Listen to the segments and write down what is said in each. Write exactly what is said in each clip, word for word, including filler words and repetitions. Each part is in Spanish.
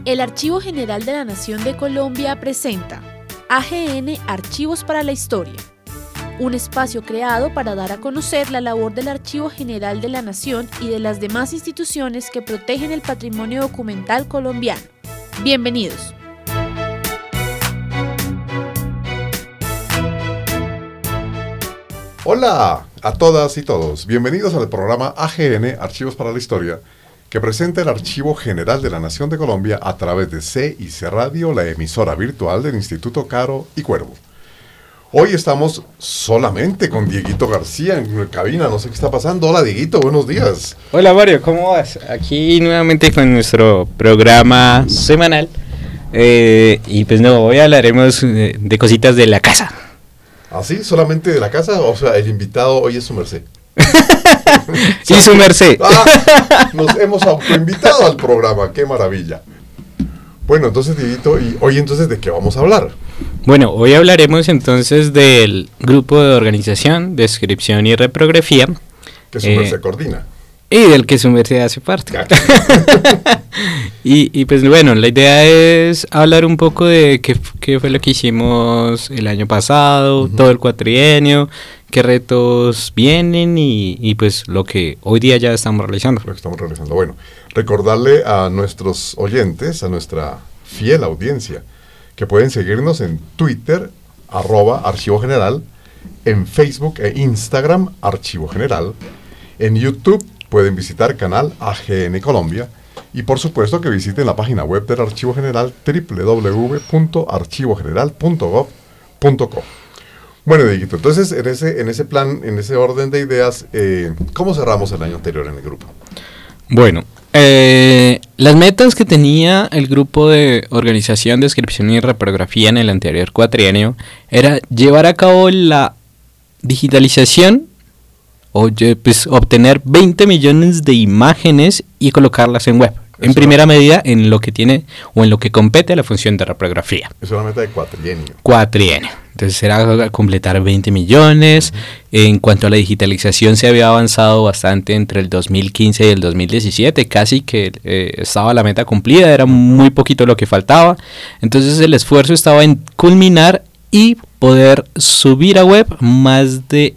El Archivo General de la Nación de Colombia presenta A G N Archivos para la Historia, un espacio creado para dar a conocer la labor del Archivo General de la Nación y de las demás instituciones que protegen el patrimonio documental colombiano. Bienvenidos. Hola a todas y todos, bienvenidos al programa A G N Archivos para la Historia, que presenta el Archivo General de la Nación de Colombia a través de C I C Radio, la emisora virtual del Instituto Caro y Cuervo. Hoy estamos solamente con Dieguito García en cabina, no sé qué está pasando. Hola Dieguito, buenos días. Hola Mario, ¿cómo vas? Aquí nuevamente con nuestro programa semanal, eh, y pues no, hoy hablaremos de, de cositas de la casa. ¿Ah, sí? ¿Solamente de la casa? O sea, el invitado hoy es su merced. Sí, su merced. Ah, nos hemos autoinvitado al programa, qué maravilla. Bueno, entonces, Dieguito, ¿y hoy entonces de qué vamos a hablar? Bueno, hoy hablaremos entonces del grupo de organización, descripción y reprografía. Que su eh, merced coordina. Y del que su merced hace parte. y, y pues bueno, la idea es hablar un poco de qué, qué fue lo que hicimos el año pasado, uh-huh. todo el cuatrienio, qué retos vienen y, y pues lo que hoy día ya estamos realizando. Lo que estamos realizando. Bueno, recordarle a nuestros oyentes, a nuestra fiel audiencia, que pueden seguirnos en Twitter, arroba Archivo General, en Facebook e Instagram, Archivo General, en YouTube pueden visitar canal A G N Colombia y por supuesto que visiten la página web del Archivo General doble u doble u doble u punto archivo general punto gob punto co. Bueno, Dieguito, entonces en ese, en ese plan, en ese orden de ideas, eh, ¿cómo cerramos el año anterior en el grupo? Bueno, eh, las metas que tenía el grupo de organización, descripción y reprografía en el anterior cuatrienio era llevar a cabo la digitalización o pues, obtener veinte millones de imágenes y colocarlas en web. Eso en primera no. medida en lo que tiene o en lo que compete a la función de reprografía. Es una meta de cuatrienio. Cuatrienio. Entonces era completar veinte millones. Uh-huh. En cuanto a la digitalización se había avanzado bastante entre el dos mil quince y el dos mil diecisiete. Casi que eh, estaba la meta cumplida. Era muy poquito lo que faltaba. Entonces el esfuerzo estaba en culminar y poder subir a web más de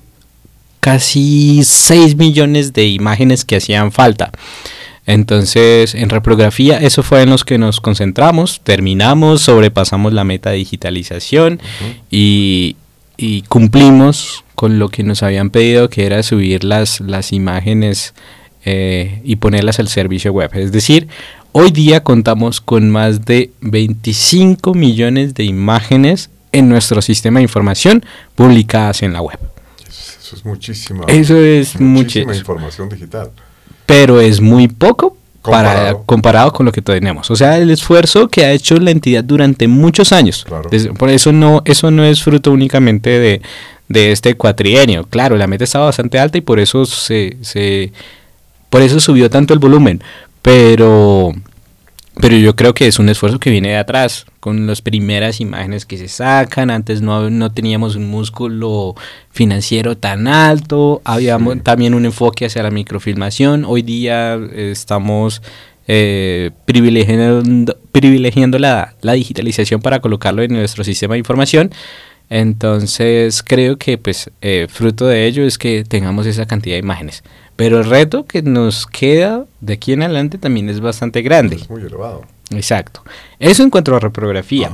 casi seis millones de imágenes que hacían falta. Entonces, en reprografía, eso fue en los que nos concentramos, terminamos, sobrepasamos la meta de digitalización uh-huh. y, y cumplimos con lo que nos habían pedido, que era subir las, las imágenes eh, y ponerlas al servicio web. Es decir, hoy día contamos con más de veinticinco millones de imágenes en nuestro sistema de información publicadas en la web. Eso es muchísima, Eso es muchísima mucho, información digital. Pero es muy poco comparado. Para, comparado con lo que tenemos. O sea, el esfuerzo que ha hecho la entidad durante muchos años. Claro. Desde, por eso no, eso no es fruto únicamente de, de este cuatrienio. Claro, la meta estaba bastante alta y por eso se, se por eso subió tanto el volumen. Pero Pero yo creo que es un esfuerzo que viene de atrás, con las primeras imágenes que se sacan. Antes no, no teníamos un músculo financiero tan alto, había sí. también un enfoque hacia la microfilmación. Hoy día eh, estamos eh, privilegiando, privilegiando la, la digitalización para colocarlo en nuestro sistema de información. Entonces creo que pues eh, fruto de ello es que tengamos esa cantidad de imágenes. Pero el reto que nos queda de aquí en adelante también es bastante grande. Es muy elevado. Exacto. Eso en cuanto a reprografía.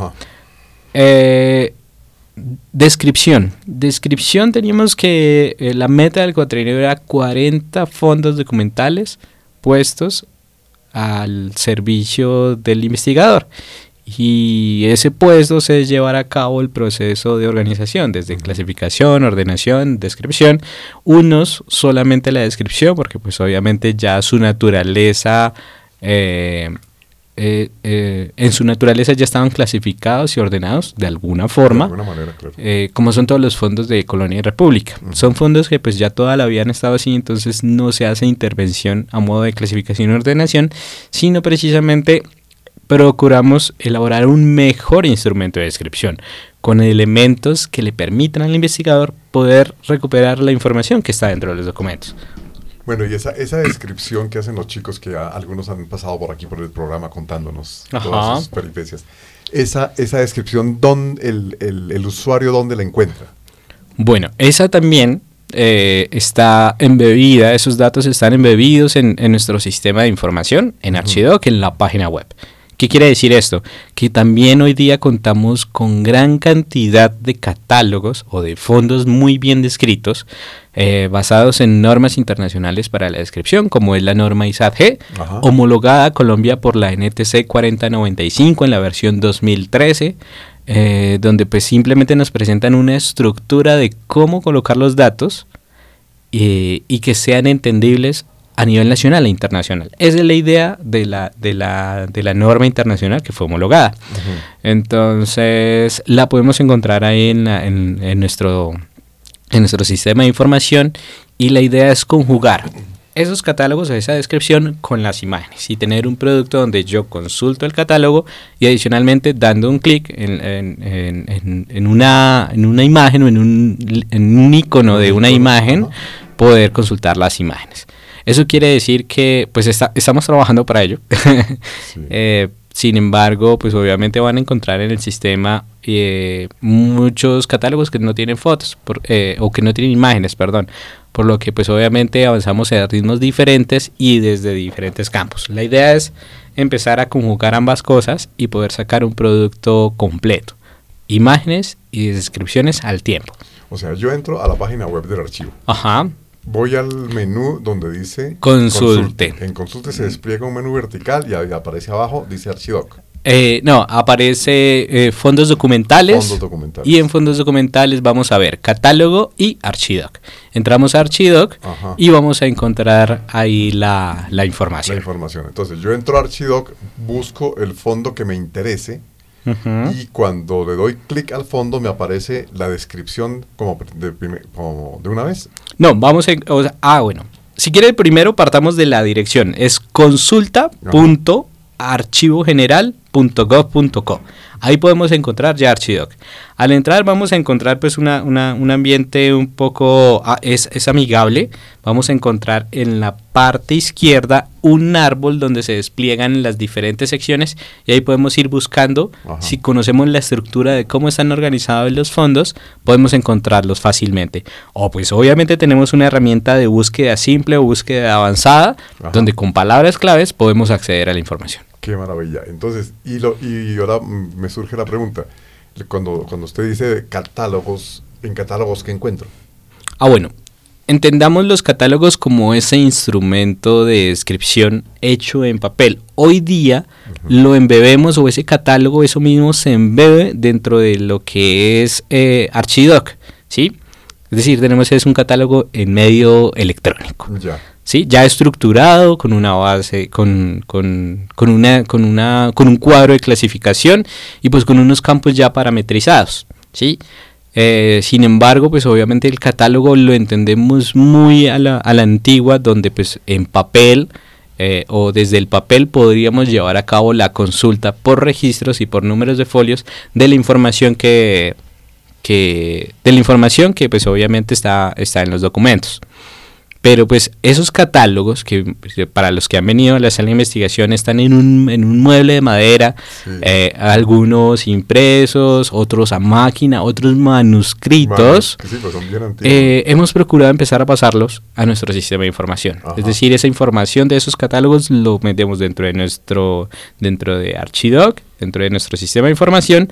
Eh, descripción. Descripción teníamos que eh, la meta del cuatrienio era cuarenta fondos documentales puestos al servicio del investigador. Y ese puesto se es llevar a cabo el proceso de organización, desde uh-huh. clasificación, ordenación, descripción. Unos solamente la descripción, porque pues obviamente ya su naturaleza, eh, eh, eh, en su naturaleza ya estaban clasificados y ordenados de alguna forma, de alguna manera, claro. eh, como son todos los fondos de Colonia y República. Uh-huh. Son fondos que pues ya toda la vida han estado así, entonces no se hace intervención a modo de clasificación y ordenación, sino precisamente procuramos elaborar un mejor instrumento de descripción, con elementos que le permitan al investigador poder recuperar la información que está dentro de los documentos. Bueno, y esa, esa descripción que hacen los chicos, que a, algunos han pasado por aquí por el programa contándonos Ajá. todas sus peripecias, esa, esa descripción, ¿dónde el, el, el usuario dónde la encuentra? Bueno, esa también eh, está embebida, esos datos están embebidos en, en nuestro sistema de información, en uh-huh. Archidoc, en la página web. ¿Qué quiere decir esto? Que también hoy día contamos con gran cantidad de catálogos o de fondos muy bien descritos, eh, basados en normas internacionales para la descripción, como es la norma I S A T G, Ajá. homologada a Colombia por la N T C cuarenta noventa y cinco en la versión dos mil trece, eh, donde pues simplemente nos presentan una estructura de cómo colocar los datos eh, y que sean entendibles a nivel nacional e internacional. Esa es la idea de la, de la, de la norma internacional que fue homologada. Uh-huh. Entonces, la podemos encontrar ahí en, la, en, en, nuestro, en nuestro sistema de información, y la idea es conjugar esos catálogos, esa descripción, con las imágenes y tener un producto donde yo consulto el catálogo y adicionalmente dando un clic en, en, en, en, una, en una imagen o en un, en un icono de una imagen, poder consultar las imágenes. Eso quiere decir que pues está, estamos trabajando para ello. Sí. eh, sin embargo, pues obviamente van a encontrar en el sistema eh, muchos catálogos que no tienen fotos por, eh, o que no tienen imágenes, perdón. Por lo que pues obviamente avanzamos a ritmos diferentes y desde diferentes campos. La idea es empezar a conjugar ambas cosas y poder sacar un producto completo. Imágenes y descripciones al tiempo. O sea, yo entro a la página web del archivo. Ajá. Voy al menú donde dice Consulte. Consulte. En Consulte se despliega un menú vertical y ahí aparece abajo, dice Archidoc. Eh, no, aparece eh, fondos documentales, fondos documentales. Y en fondos documentales vamos a ver catálogo y Archidoc. Entramos a Archidoc Ajá. y vamos a encontrar ahí la, la información. La información. Entonces yo entro a Archidoc, busco el fondo que me interese. Uh-huh. Y cuando le doy clic al fondo me aparece la descripción como de, como de una vez. No, vamos a... O sea, ah, bueno. Si quiere, primero partamos de la dirección. Es consulta punto archivo general punto gov punto co. Ahí podemos encontrar ya Archidoc. Al entrar vamos a encontrar pues una, una, un ambiente un poco, ah, es, es amigable. Vamos a encontrar en la parte izquierda un árbol donde se despliegan las diferentes secciones y ahí podemos ir buscando. Ajá. Si conocemos la estructura de cómo están organizados los fondos, podemos encontrarlos fácilmente. O pues obviamente tenemos una herramienta de búsqueda simple o búsqueda avanzada, Ajá. donde con palabras claves podemos acceder a la información. Qué maravilla. Entonces, y, lo, y ahora me surge la pregunta, cuando, cuando usted dice catálogos, ¿en catálogos qué encuentro? Ah, bueno, entendamos los catálogos como ese instrumento de descripción hecho en papel. Hoy día uh-huh. lo embebemos, o ese catálogo, eso mismo se embebe dentro de lo que es eh, Archidoc, ¿sí? Es decir, tenemos es un catálogo en medio electrónico. Ya. ¿Sí? Ya estructurado, con una base, con, con, con, una, con, una, con un cuadro de clasificación y pues con unos campos ya parametrizados, ¿sí? Eh, sin embargo, pues obviamente el catálogo lo entendemos muy a la, a la antigua, donde pues en papel eh, o desde el papel podríamos llevar a cabo la consulta por registros y por números de folios de la información que, que, de la información que pues obviamente está, está en los documentos. Pero pues esos catálogos, que para los que han venido a la sala de investigación, están en un, en un mueble de madera, sí. eh, algunos impresos, otros a máquina, otros manuscritos. Bueno, sí, pues son bien antiguos. Eh, hemos procurado empezar a pasarlos a nuestro sistema de información. Ajá. Es decir, esa información de esos catálogos lo metemos dentro de nuestro, dentro de Archidoc, dentro de nuestro sistema de información.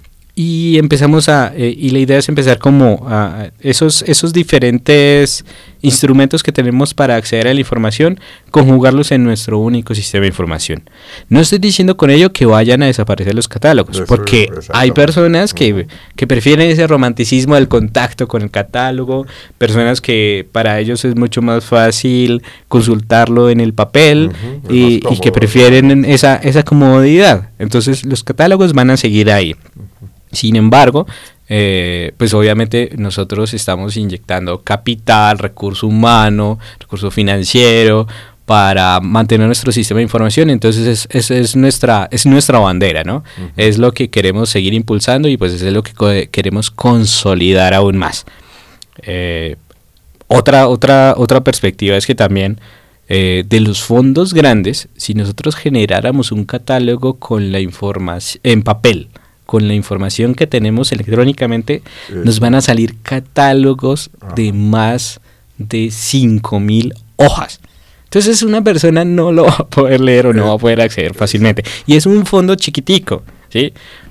Y empezamos a, eh, y la idea es empezar como a esos, esos diferentes instrumentos que tenemos para acceder a la información, conjugarlos en nuestro único sistema de información. No estoy diciendo con ello que vayan a desaparecer los catálogos, Eso porque hay personas que, uh-huh. que prefieren ese romanticismo del contacto con el catálogo, personas que para ellos es mucho más fácil consultarlo en el papel uh-huh. y, cómodo, y que prefieren ¿no? esa, esa comodidad. Entonces los catálogos van a seguir ahí. Uh-huh. Sin embargo, eh, pues obviamente nosotros estamos inyectando capital, recurso humano, recurso financiero para mantener nuestro sistema de información. Entonces es, es, es, nuestra, es nuestra bandera, ¿no? Uh-huh. Es lo que queremos seguir impulsando y pues es lo que co- queremos consolidar aún más. Eh, otra, otra, otra perspectiva es que también eh, de los fondos grandes, si nosotros generáramos un catálogo con la información en papel, con la información que tenemos electrónicamente, eh. nos van a salir catálogos ah. de más de cinco mil hojas. Entonces una persona no lo va a poder leer o no va a poder acceder fácilmente. Y es un fondo chiquitico, ¿sí?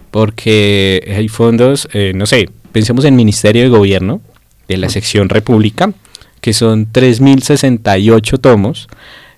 Porque hay fondos, eh, no sé, pensemos en Ministerio de Gobierno, de la sección República, que son tres mil sesenta y ocho tomos,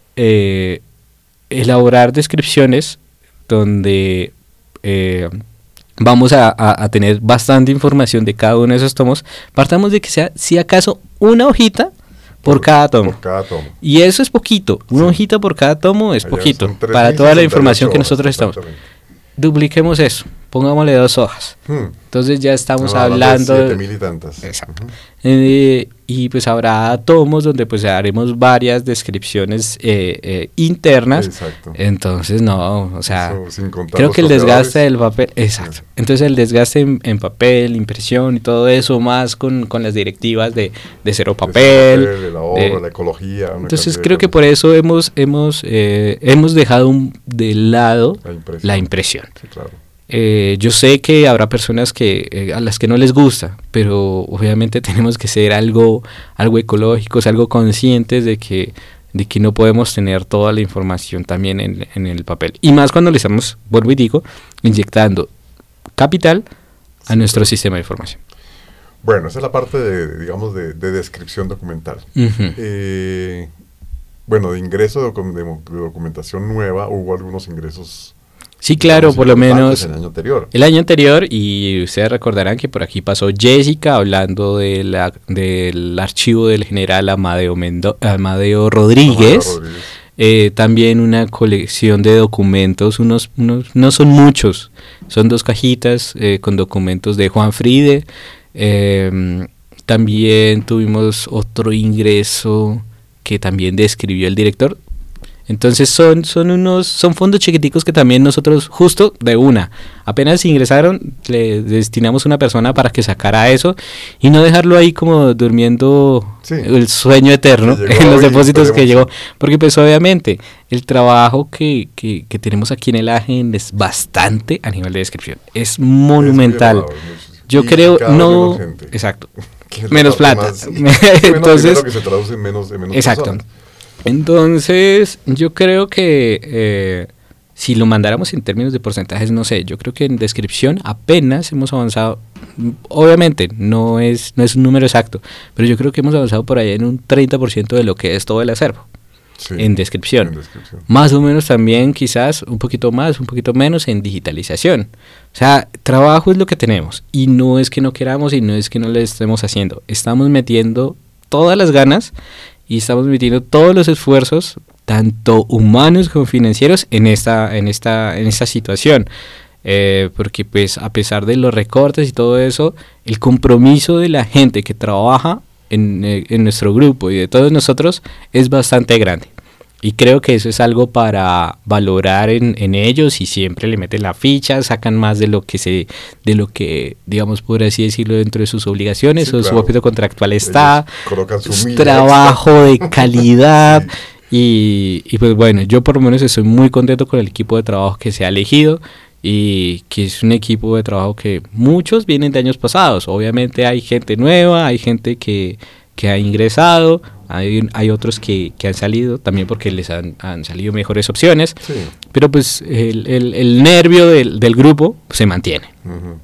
eh, elaborar descripciones donde eh, vamos a, a, a tener bastante información de cada uno de esos tomos. Partamos de que sea, si acaso, una hojita por, por, cada, tomo. por cada tomo. Y eso es poquito, una sí. hojita por cada tomo es Allá poquito, para toda la información que nosotros estamos. Dupliquemos eso, pongámosle dos hojas. Hmm. Entonces ya estamos no, hablando de siete mil y tantas. Exacto. Uh-huh. Eh, y pues habrá tomos donde pues haremos varias descripciones eh, eh, internas. Exacto. Entonces no, o sea, creo que el desgaste del papel, exacto. Entonces el desgaste en, en papel, impresión y todo eso, más con, con las directivas de, de cero papel, de, de la obra, de, la ecología. Entonces creo que por eso hemos hemos eh, hemos dejado un, de lado la impresión. La impresión. Sí, claro. Eh, yo sé que habrá personas que eh, a las que no les gusta, pero obviamente tenemos que ser algo algo ecológicos, algo conscientes de que de que no podemos tener toda la información también en, en el papel. Y más cuando le estamos, vuelvo y digo, inyectando capital a sí, nuestro claro. sistema de información. Bueno, esa es la parte de, digamos, de, de descripción documental. Uh-huh. Eh, bueno, de ingreso de, docu- de, de documentación nueva, hubo algunos ingresos. Sí, claro, por lo menos el año anterior. El año anterior, y ustedes recordarán que por aquí pasó Jessica hablando de la, del archivo del general Amadeo, Mendo- Amadeo Rodríguez. Amadeo Rodríguez. Eh, también una colección de documentos, unos, unos no son muchos, son dos cajitas eh, con documentos de Juan Fride. Eh, también tuvimos otro ingreso que también describió el director. Entonces son son unos son fondos chiquiticos que también nosotros justo de una apenas ingresaron le destinamos una persona para que sacara eso y no dejarlo ahí como durmiendo sí. el sueño eterno en los depósitos que llegó, porque pues obviamente el trabajo que, que, que tenemos aquí en el A G E N es bastante a nivel de descripción, es monumental. Es Yo y creo no menos exacto menos plata más, entonces que se traduce en menos, en menos exacto personas. Entonces, yo creo que eh, si lo mandáramos en términos de porcentajes, no sé, yo creo que en descripción apenas hemos avanzado, obviamente no es, no es un número exacto, pero yo creo que hemos avanzado por ahí en un treinta por ciento de lo que es todo el acervo, sí, en, descripción. en descripción. Más o menos también quizás un poquito más, un poquito menos en digitalización. O sea, trabajo es lo que tenemos y no es que no queramos y no es que no lo estemos haciendo, estamos metiendo todas las ganas y estamos metiendo todos los esfuerzos, tanto humanos como financieros, en esta, en esta, en esta situación. Eh, porque pues a pesar de los recortes y todo eso, el compromiso de la gente que trabaja en, eh, en nuestro grupo y de todos nosotros es bastante grande. Y creo que eso es algo para valorar en, en ellos, y siempre le meten la ficha, sacan más de lo que se, de lo que, digamos, por así decirlo, dentro de sus obligaciones, sí, o claro. su objeto contractual está, su trabajo de calidad, sí. y, y pues bueno, yo por lo menos estoy muy contento con el equipo de trabajo que se ha elegido, y que es un equipo de trabajo que muchos vienen de años pasados. Obviamente hay gente nueva, hay gente que, que ha ingresado, Hay, hay otros que, que han salido también porque les han, han salido mejores opciones, sí. pero pues el, el, el nervio del, del grupo se mantiene. Uh-huh.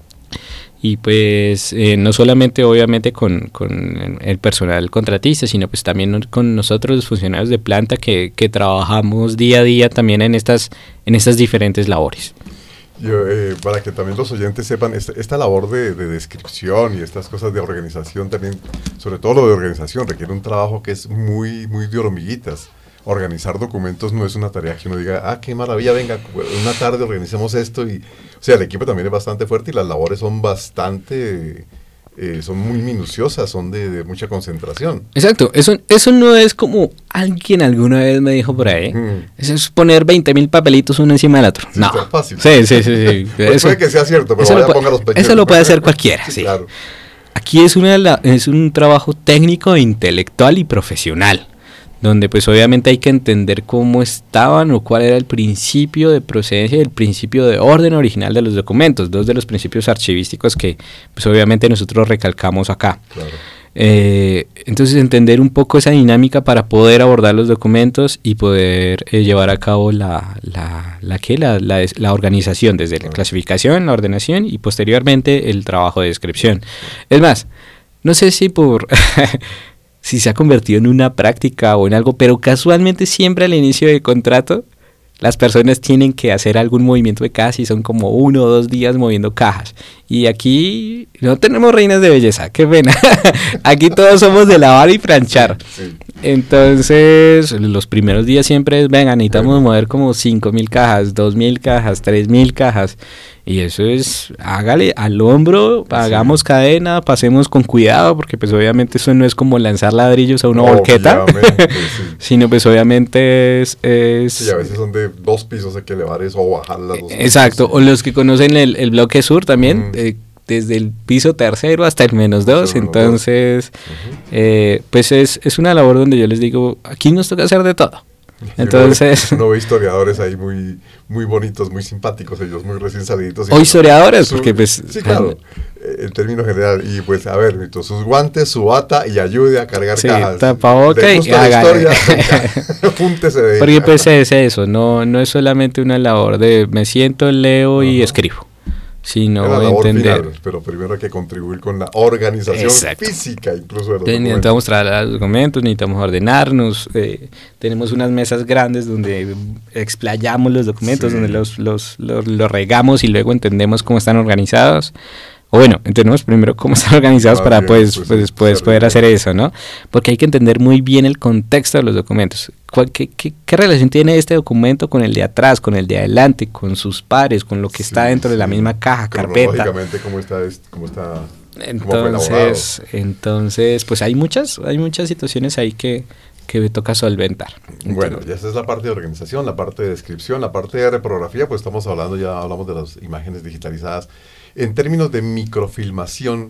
Y pues eh, no solamente obviamente con, con el personal contratista, sino pues también con nosotros los funcionarios de planta que, que trabajamos día a día también en estas, en estas diferentes labores. Yo, eh, para que también los oyentes sepan, esta, esta labor de, de descripción y estas cosas de organización también, sobre todo lo de organización, requiere un trabajo que es muy, muy de hormiguitas. Organizar documentos no es una tarea que uno diga, ah, qué maravilla, venga, una tarde organicemos esto. Y, o sea, el equipo también es bastante fuerte y las labores son bastante... Eh, son muy minuciosas, son de, de mucha concentración. Exacto, eso, eso no es como alguien alguna vez me dijo por ahí, mm. eso es poner veinte mil papelitos uno encima del otro. Sí, no, es fácil. Sí, sí, sí. sí. Pues eso, puede que sea cierto, pero vaya, lo, ponga los pechos. Eso lo puede hacer cualquiera, sí. Claro. aquí es, una, es un trabajo técnico, intelectual y profesional, donde pues obviamente hay que entender cómo estaban o cuál era el principio de procedencia y el principio de orden original de los documentos, dos de los principios archivísticos que pues obviamente nosotros recalcamos acá. Claro. Eh, entonces entender un poco esa dinámica para poder abordar los documentos y poder eh, llevar a cabo la, la, la, ¿qué? La, la, la organización, desde la clasificación, la ordenación y posteriormente el trabajo de descripción. Es más, no sé si por si se ha convertido en una práctica o en algo, pero casualmente siempre al inicio del contrato las personas tienen que hacer algún movimiento de cajas y son como uno o dos días moviendo cajas. Y aquí no tenemos reinas de belleza, qué pena. Aquí todos somos de lavar y planchar. Sí. Entonces, los primeros días siempre es, venga, necesitamos sí. mover como cinco mil cajas, dos mil cajas, tres mil cajas. Y eso es, hágale al hombro, hagamos sí. cadena, pasemos con cuidado, porque pues obviamente eso no es como lanzar ladrillos a una volqueta, sí. sino pues obviamente es, es... Sí, a veces son de dos pisos, hay que elevar eso o bajar las dos. Exacto, pisos. O los que conocen el, el bloque sur también, mm. eh, desde el piso tercero hasta el menos dos, menos entonces dos. Uh-huh. eh, pues es, es una labor donde yo les digo, aquí nos toca hacer de todo. Entonces uno ve historiadores ahí muy muy bonitos, muy simpáticos, ellos muy recién saliditos. O historiadores, su, porque pues... Sí, claro, en términos general. Y pues, a ver, sus guantes, su bata y ayude a cargar sí, cajas. Tapaboca y hágale. Apúntese de porque pues es eso, no, no es solamente una labor de me siento, leo uh-huh. y escribo, sino entender. Final, pero primero hay que contribuir con la organización Exacto. física, incluso de los necesitamos traer los documentos, necesitamos ordenarnos, eh, tenemos unas mesas grandes donde explayamos los documentos, sí. donde los, los, los, los regamos y luego entendemos cómo están organizados. O bueno, entendemos primero cómo están organizados ah, para bien, pues, pues, pues, después poder hacer eso, ¿no? Porque hay que entender muy bien el contexto de los documentos. ¿Qué, qué, qué relación tiene este documento con el de atrás, con el de adelante, con sus pares, con lo que sí, está dentro sí. de la misma caja, carpeta? ¿Cómo está, cómo está entonces, cómo entonces, pues hay muchas, hay muchas situaciones ahí que, que me toca solventar. Entonces, bueno, ya esa es la parte de organización, la parte de descripción, la parte de reprografía, pues estamos hablando, ya hablamos de las imágenes digitalizadas. En términos de microfilmación,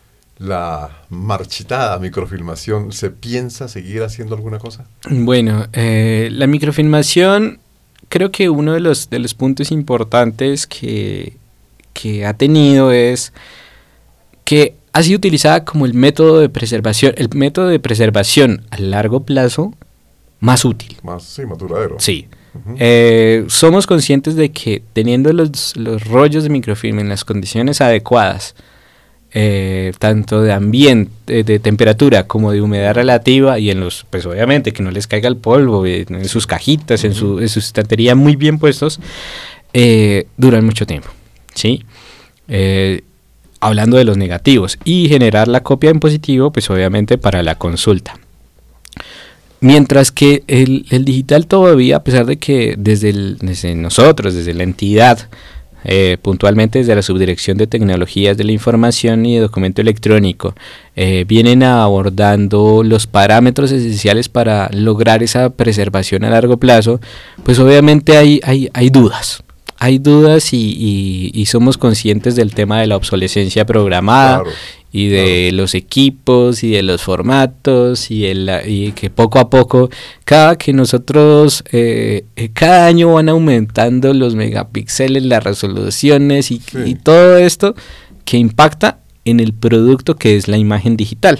la marchitada microfilmación, ¿se piensa seguir haciendo alguna cosa? Bueno, eh, la microfilmación, creo que uno de los, de los puntos importantes que, que ha tenido es que ha sido utilizada como el método de preservación, el método de preservación a largo plazo más útil. Más, sí, más duradero. Sí. Uh-huh. Eh, somos conscientes de que teniendo los, los rollos de microfilm en las condiciones adecuadas, eh, tanto de ambiente, de temperatura como de humedad relativa y en los, pues obviamente que no les caiga el polvo, en, en sus cajitas, uh-huh. en, su, en su estantería muy bien puestos, eh, duran mucho tiempo, ¿sí? Eh, hablando de los negativos y generar la copia en positivo, pues obviamente para la consulta. Mientras que el, el digital todavía, a pesar de que desde, el, desde nosotros, desde la entidad, eh, puntualmente desde la Subdirección de Tecnologías de la Información y de Documento Electrónico, eh, vienen abordando los parámetros esenciales para lograr esa preservación a largo plazo, pues obviamente hay, hay, hay dudas. Hay dudas y, y, y somos conscientes del tema de la obsolescencia programada. Claro. Y de claro. los equipos y de los formatos y, el, y que poco a poco, cada que nosotros, eh, cada año van aumentando los megapíxeles, las resoluciones y, sí. y todo esto que impacta en el producto que es la imagen digital.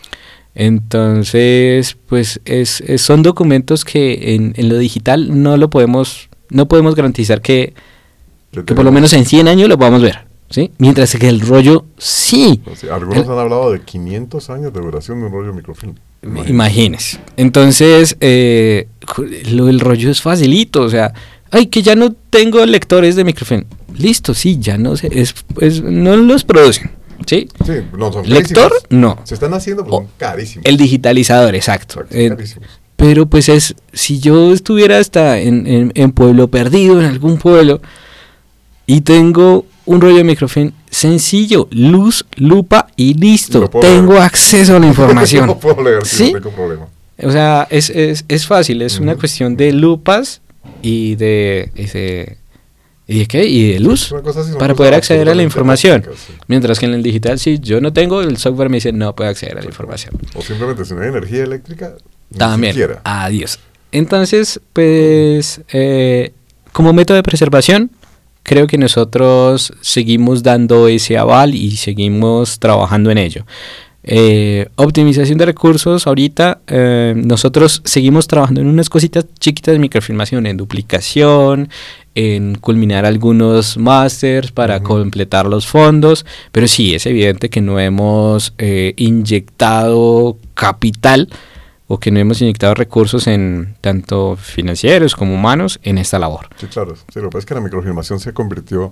Entonces, pues es, es, son documentos que en, en lo digital no lo podemos, no podemos garantizar que, que por lo menos en cien años lo podamos ver. ¿Sí? Mientras que el rollo, sí. sí algunos el, han hablado de quinientos años de duración de un rollo microfilm. Imagínese. Imagínese. Entonces, eh, lo del rollo es facilito. O sea, ay, que ya no tengo lectores de microfilm. Listo, sí, ya no sé. Es, es, no los producen. ¿Sí? Sí, no son lector, carísimos. No. Se están haciendo, pero son carísimos. El digitalizador, exacto. exacto eh, carísimos. Pero pues es, si yo estuviera hasta en, en, en pueblo perdido, en algún pueblo, y tengo un rollo de microfilm sencillo, luz, lupa y listo. Tengo leer. acceso a la información. No puedo leer, ¿sí? No tengo problema. O sea, es, es, es fácil, es uh-huh. una cuestión de lupas y de, ese, ¿Y de qué? Y de luz, así, para poder acceder a la información. Práctica, sí. Mientras que en el digital, si yo no tengo, el software me dice no puede acceder a la información. O simplemente si no hay energía eléctrica, También, ni siquiera. adiós. Entonces, pues, eh, como método de preservación, creo que nosotros seguimos dando ese aval y seguimos trabajando en ello. Eh, optimización de recursos, ahorita eh, nosotros seguimos trabajando en unas cositas chiquitas de microfilmación, en duplicación, en culminar algunos másters para uh-huh. completar los fondos, pero sí, es evidente que no hemos eh, inyectado capital o que no hemos inyectado recursos en tanto financieros como humanos en esta labor. Sí, claro, sí, lo que pasa es que la microfilmación se convirtió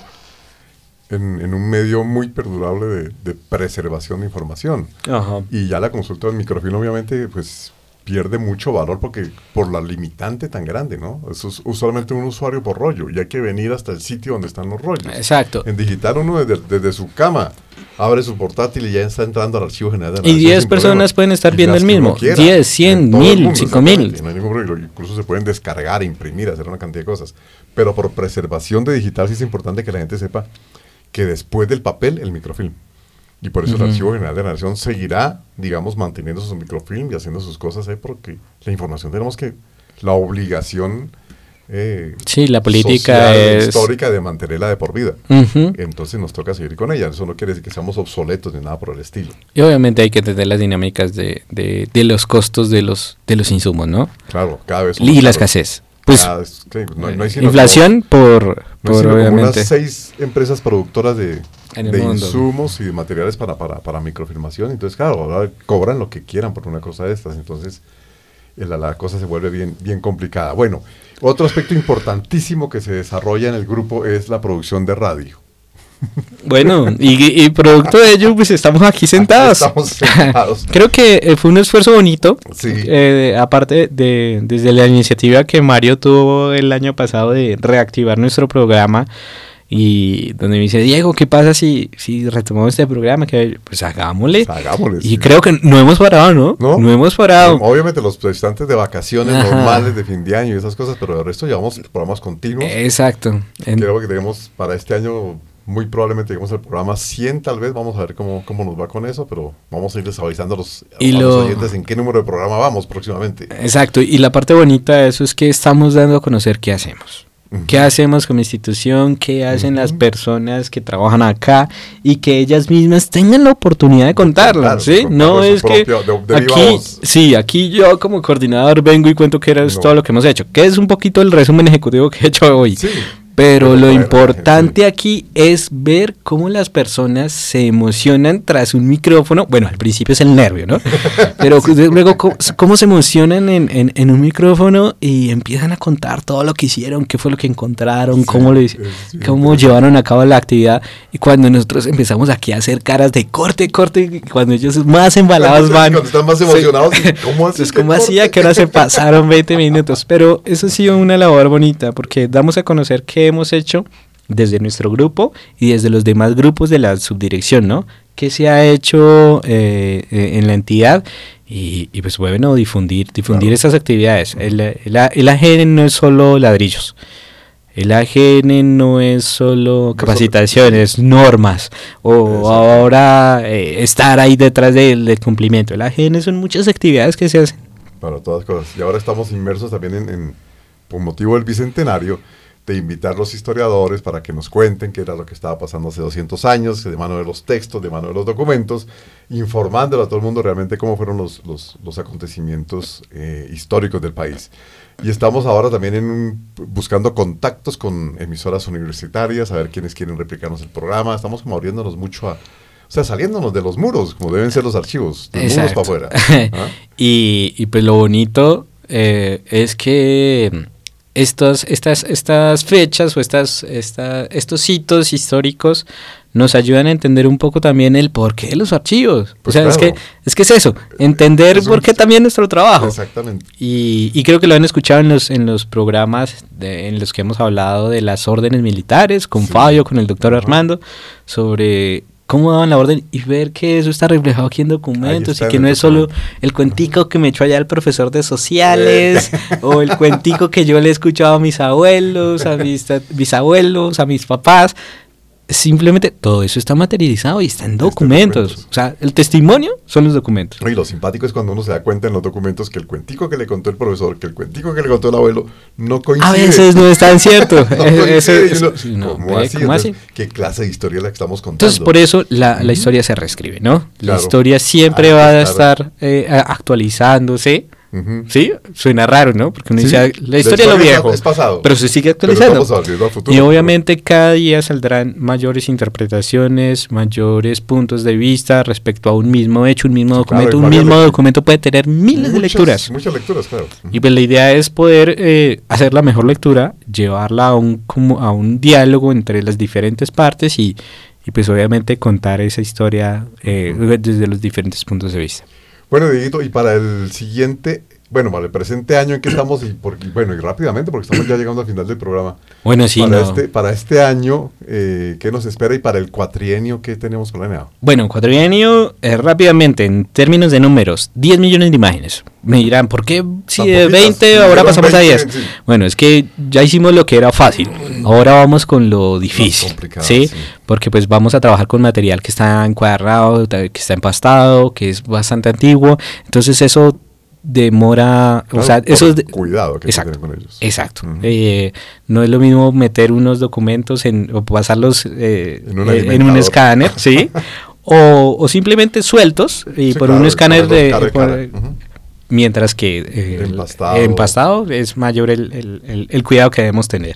En, en un medio muy perdurable de, de preservación de información. Ajá. Y ya la consulta del microfilm obviamente pues pierde mucho valor porque por la limitante tan grande, ¿no? Eso es usualmente un usuario por rollo y hay que venir hasta el sitio donde están los rollos. Exacto. En digital uno desde, desde su cama abre su portátil y ya está entrando al archivo general de la y diez personas problema. Pueden estar y viendo el mismo. diez, cien, mil, cinco mil. No hay ningún problema. Incluso se pueden descargar, imprimir, hacer una cantidad de cosas. Pero por preservación de digital sí es importante que la gente sepa que después del papel, el microfilm. Y por eso uh-huh. el Archivo General de la Nación seguirá, digamos, manteniendo sus microfilm y haciendo sus cosas ahí, porque la información tenemos que, la obligación eh, sí, la política social, es... histórica de mantenerla de por vida. Uh-huh. Entonces nos toca seguir con ella. Eso no quiere decir que seamos obsoletos ni nada por el estilo. Y obviamente hay que entender las dinámicas de, de, de los costos de los, de los insumos, ¿no? Claro, cada vez. Y la escasez. Pues, ah, es que no, no hay sino inflación como, por, no por hay obviamente. Como unas seis empresas productoras de, de mundo. insumos y de materiales para, para, para microfilmación. Entonces, claro, ahora cobran lo que quieran por una cosa de estas. Entonces, la, la cosa se vuelve bien, bien complicada. Bueno, otro aspecto importantísimo que se desarrolla en el grupo es la producción de radio. Bueno, y, y producto de ello, pues estamos aquí sentados. Estamos sentados. Creo que eh, fue un esfuerzo bonito. Sí. Eh, aparte de desde la iniciativa que Mario tuvo el año pasado de reactivar nuestro programa. Y donde me dice, Diego, ¿qué pasa si, si retomamos este programa? Que, pues hagámosle. Pues hagámosle. Y sí. creo que no hemos parado, ¿no? No, no hemos parado. No, obviamente los instantes de vacaciones Ajá. normales de fin de año y esas cosas, pero el resto llevamos programas continuos. Exacto. En... Creo que tenemos para este año, muy probablemente lleguemos al programa cien tal vez. Vamos a ver cómo, cómo nos va con eso, pero vamos a irles avisando a los, a lo... los oyentes en qué número de programa vamos próximamente. Exacto. Y la parte bonita de eso es que estamos dando a conocer qué hacemos. ¿Qué hacemos como institución? ¿Qué hacen uh-huh. las personas que trabajan acá? Y que ellas mismas tengan la oportunidad de contarlo, claro, ¿sí? No es que de, de aquí, sí, aquí yo como coordinador vengo y cuento que era no. todo lo que hemos hecho, que es un poquito el resumen ejecutivo que he hecho hoy. Sí. Pero, Pero lo importante aquí es ver cómo las personas se emocionan tras un micrófono. Bueno, al principio es el nervio, ¿no? Pero sí. luego cómo, cómo se emocionan en, en, en un micrófono y empiezan a contar todo lo que hicieron, qué fue lo que encontraron, sí, cómo, lo, sí, cómo llevaron a cabo la actividad. Y cuando nosotros empezamos aquí a hacer caras de corte, corte, cuando ellos más embalados van. Cuando están más emocionados, sí. ¿cómo así? Entonces, ¿cómo hacía que ahora se pasaron veinte minutos? Pero eso ha sido una labor bonita porque damos a conocer que hemos hecho desde nuestro grupo y desde los demás grupos de la subdirección, ¿no? ¿Qué se ha hecho eh, en la entidad? Y, y pues bueno, difundir, difundir claro. esas actividades. El, el, el A G N no es solo ladrillos. El A G N no es solo capacitaciones, normas, o ahora eh, estar ahí detrás del, del cumplimiento. El A G N son muchas actividades que se hacen. Para todas cosas. Y ahora estamos inmersos también en, en por motivo del bicentenario, de invitar a los historiadores para que nos cuenten qué era lo que estaba pasando hace doscientos años, de mano de los textos, de mano de los documentos, informándole a todo el mundo realmente cómo fueron los, los, los acontecimientos eh, históricos del país. Y estamos ahora también en un, buscando contactos con emisoras universitarias, a ver quiénes quieren replicarnos el programa. Estamos como abriéndonos mucho a... O sea, saliéndonos de los muros, como deben ser los archivos, de los muros para afuera. ¿Ah? y, y pues lo bonito eh, es que... Estos, estas, estas fechas o estas, esta, estos hitos históricos nos ayudan a entender un poco también el porqué de los archivos. Pues o sea, claro. es que es que es eso, entender es un, por qué también nuestro trabajo. Exactamente. Y, y creo que lo han escuchado en los, en los programas de, en los que hemos hablado de las órdenes militares, con sí. Fabio, con el doctor uh-huh. Armando, sobre cómo daban la orden y ver que eso está reflejado aquí en documentos y que no es solo el cuentico que me echó allá el profesor de sociales o el cuentico que yo le he escuchado a mis abuelos, a mis bisabuelos, a mis papás. Simplemente todo eso está materializado y está en documentos. documentos. O sea, el testimonio son los documentos. Y lo simpático es cuando uno se da cuenta en los documentos que el cuentico que le contó el profesor, que el cuentico que le contó el abuelo, no coincide. A veces no es tan cierto. no coincide, eso, uno, sí, no, ¿Cómo así? ¿cómo así? ¿Qué clase de historia es la que estamos contando? Entonces, por eso la, la historia se reescribe, ¿no? La claro. historia siempre Hay va a estar... estar eh, actualizándose. Uh-huh. ¿Sí? Suena raro, ¿no? Porque uno sí, dice, la historia, la historia es lo viejo, es pasado, pero se sigue actualizando. Al futuro, y obviamente pero... cada día saldrán mayores interpretaciones, mayores puntos de vista respecto a un mismo hecho, un mismo sí, documento. Claro, un mismo le... documento puede tener miles muchas, de lecturas. Muchas lecturas, claro. Uh-huh. Y pues la idea es poder eh, hacer la mejor lectura, llevarla a un, como a un diálogo entre las diferentes partes y, y pues obviamente contar esa historia eh, uh-huh. desde los diferentes puntos de vista. Bueno, Dieguito, y para el siguiente, bueno, para el presente año en que estamos, y, por, y bueno, y rápidamente, porque estamos ya llegando al final del programa. Bueno, sí, para no. Este, para este año, eh, ¿qué nos espera? Y para el cuatrienio, ¿qué tenemos planeado? Bueno, cuatrienio, eh, rápidamente, en términos de números, diez millones de imágenes. Me dirán, ¿por qué si de veinte ahora pasamos a diez? Sí. Bueno, es que ya hicimos lo que era fácil, ahora vamos con lo difícil, ¿sí? ¿sí? Porque pues vamos a trabajar con material que está encuadernado, que está empastado, que es bastante antiguo, entonces eso demora, claro, o sea, eso es de, cuidado que exacto, con ellos. Exacto. Uh-huh. Eh, no es lo mismo meter unos documentos en, o pasarlos eh, en, un eh, en un escáner, ¿sí? o, o simplemente sueltos y sí, por un escáner de... Cara por, cara. Uh-huh. Mientras que eh, empastado. El empastado es mayor el, el, el, el cuidado que debemos tener.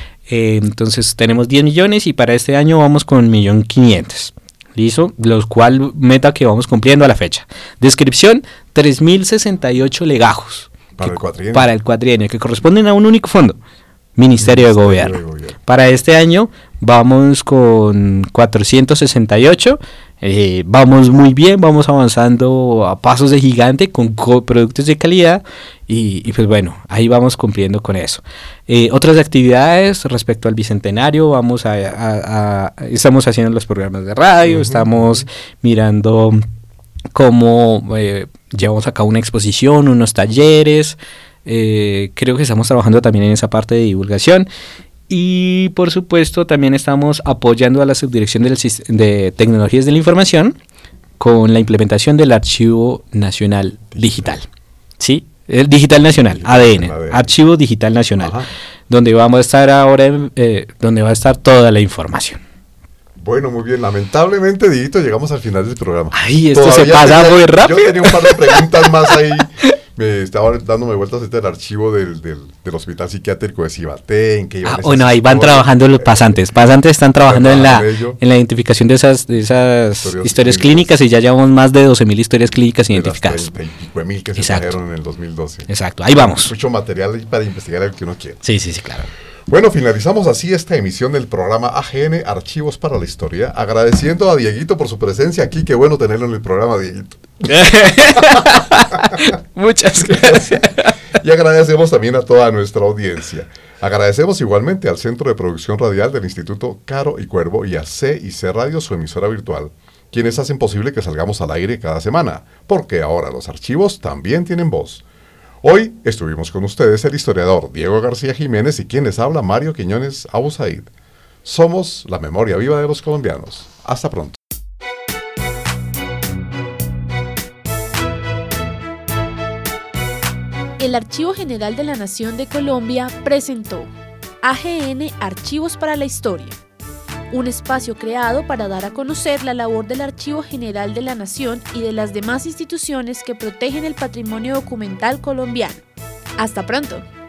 Eh, entonces tenemos diez millones y para este año vamos con un millón quinientos. ¿Listo? Los cual meta que vamos cumpliendo a la fecha. Descripción, tres mil sesenta y ocho legajos. Para que, el cuatrienio. Para el cuatrienio, que corresponden a un único fondo. Ministerio, Ministerio de, Gobierno. de Gobierno. Para este año vamos con cuatrocientos sesenta y ocho. Eh, vamos muy bien, vamos avanzando a pasos de gigante con co- productos de calidad y, y pues bueno, ahí vamos cumpliendo con eso. Eh, otras actividades respecto al Bicentenario, vamos a, a, a estamos haciendo los programas de radio, uh-huh. estamos mirando cómo eh, llevamos a cabo una exposición, unos talleres, eh, creo que estamos trabajando también en esa parte de divulgación. Y por supuesto también estamos apoyando a la Subdirección de, de Tecnologías de la Información con la implementación del Archivo Nacional Digital, ¿sí? El Digital Nacional, Digital, A D N, A D N, Archivo Digital Nacional, Ajá. donde vamos a estar ahora, eh, donde va a estar toda la información. Bueno, muy bien. Lamentablemente, Dieguito, llegamos al final del programa. Ay, esto Todavía se pasa tenía, muy rápido. Yo tenía un par de preguntas más ahí. Me estaba dándome vueltas este el archivo del, del, del Hospital Psiquiátrico de Cibatén. Que ah, bueno, ahí van trabajando los pasantes. Pasantes están trabajando en la, en la identificación de esas, de esas historias, historias clínicas. clínicas y ya llevamos más de doce mil historias clínicas de identificadas. treinta y pico mil que se trajeron en el dos mil doce. Exacto, ahí vamos. Mucho material para investigar el que uno quiere. Sí, sí, sí, claro. Bueno, finalizamos así esta emisión del programa A G N Archivos para la Historia, agradeciendo a Dieguito por su presencia aquí. Qué bueno tenerlo en el programa, Dieguito. Muchas gracias. Y agradecemos también a toda nuestra audiencia. Agradecemos igualmente al Centro de Producción Radial del Instituto Caro y Cuervo y a C y C Radio, su emisora virtual, quienes hacen posible que salgamos al aire cada semana, porque ahora los archivos también tienen voz. Hoy estuvimos con ustedes el historiador Diego García Jiménez y quien les habla, Mario Quiñones Abu Said. Somos la memoria viva de los colombianos. Hasta pronto. El Archivo General de la Nación de Colombia presentó A G N Archivos para la Historia, un espacio creado para dar a conocer la labor del Archivo General de la Nación y de las demás instituciones que protegen el patrimonio documental colombiano. ¡Hasta pronto!